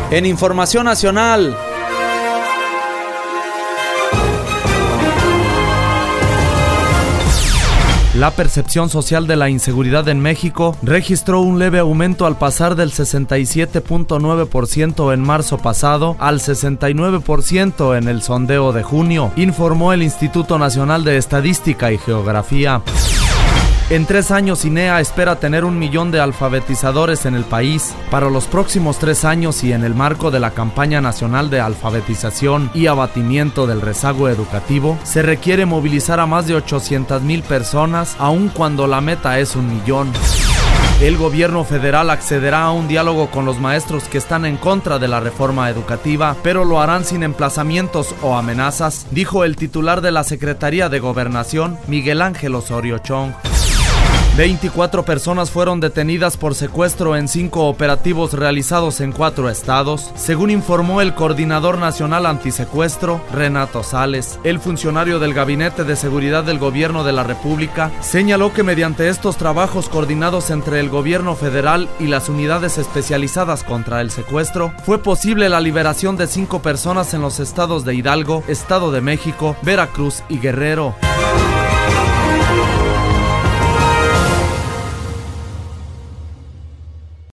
En información nacional, la percepción social de la inseguridad en México registró un leve aumento al pasar del 67.9% en marzo pasado al 69% en el sondeo de junio, informó el Instituto Nacional de Estadística y Geografía. En 3 años, INEA espera tener 1 millón de alfabetizadores en el país. Para los próximos 3 años y en el marco de la campaña nacional de alfabetización y abatimiento del rezago educativo, se requiere movilizar a más de 800,000 personas, aun cuando la meta es 1 millón. El gobierno federal accederá a un diálogo con los maestros que están en contra de la reforma educativa, pero lo harán sin emplazamientos o amenazas, dijo el titular de la Secretaría de Gobernación, Miguel Ángel Osorio Chong. 24 personas fueron detenidas por secuestro en 5 operativos realizados en 4 estados, según informó el Coordinador Nacional Antisecuestro, Renato Sales. El funcionario del Gabinete de Seguridad del Gobierno de la República señaló que mediante estos trabajos coordinados entre el gobierno federal y las unidades especializadas contra el secuestro, fue posible la liberación de 5 personas en los estados de Hidalgo, Estado de México, Veracruz y Guerrero.